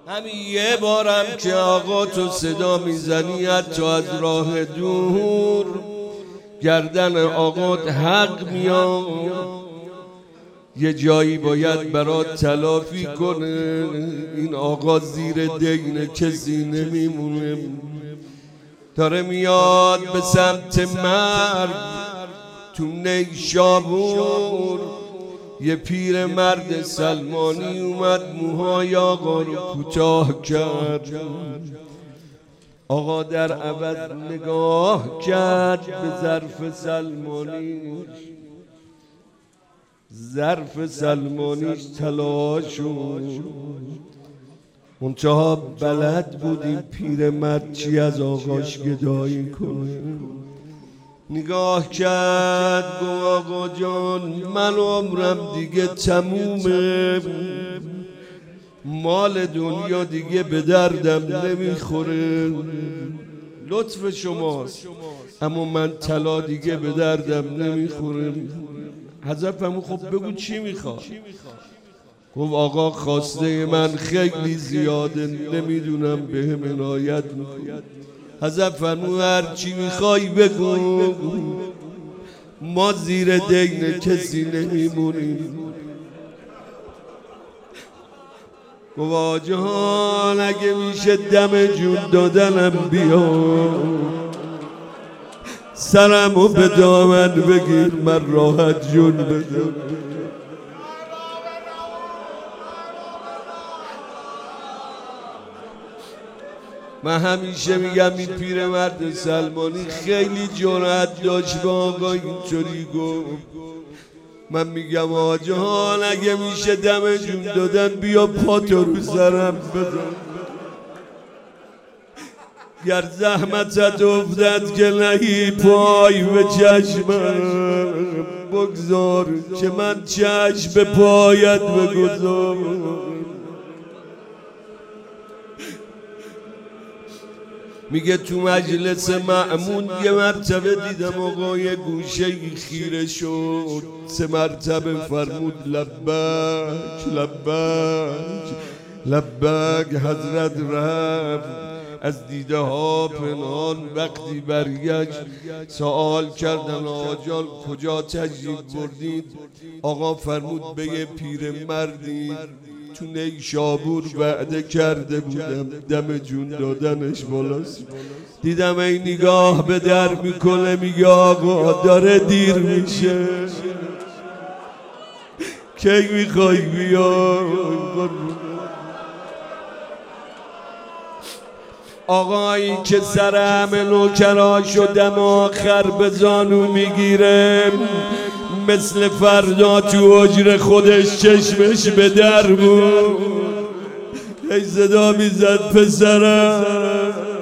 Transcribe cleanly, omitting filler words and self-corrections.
همین یه بارم که آقا تو صدا میزنی حتی از راه دور گردن آقات حق میاد، یه جایی باید برات تلافی کنه. این آقا زیر دین کسی نمیمونه، داره میاد به سمت مرگ. تو نیشابور یه پیر مرد سلمانی اومد موهای آقا رو کوتاه کرد. آقا در عوض نگاه کرد به ظرف سلمانیش، ظرف سلمانیش طلا شد. منتها بلد بود این پیرمرد چی از آقاش گدایی کنه. نگاه کرد گفت آقا جان من عمرم دیگه تمومه، مال دنیا دیگه به دردم نمیخوره، لطف شماست اما من طلا دیگه به دردم نمیخوره. حضرت فرمود خب بگو چی میخواد؟ گفت آقا خواسته من خیلی زیاده، نمیدونم بهم عنایت میکنه. حضرت فرمود هر چی میخوای بگو، ما زیر دین کسی نمیمونیم. گفت آقا جان اگه میشه دم جون دادنم بیا، سرمو به دامن بگیر من راحت جون بدم. من همیشه میگم این پیرمرد سلمانی خیلی جرأت داشت به آقا اینطوری گفت. من میگم آقا جان اگه میشه دم جون دادن بیا پاتو رو سرم بزن، گر زحمتت افتد که نهی پای به چشمم بگذار که من چشم به پایت بگذارم. میگه تو مجلس مأمون یه مرتبه دیدم آقا یه گوشه خیره شد، 3 مرتبه فرمود لبک لبک لبک. حضرت رفت از دیده ها پنهان، وقتی برگشت سوال کردن آقا جان کجا تشریف بردید؟ آقا فرمود به یه پیر مردی تو نیشابور وعده کرده بودم دم جون دادنش بالاست. دیدم این نگاه به در میکنه، میگه آقا داره دیر میشه، کی میخوای بیا؟ آقا این که سر همه نوکراش و دم آخر به زانو میگیره، مثل فردا تو حجر خودش چشمش به در بود، هی صدا میزد پسرم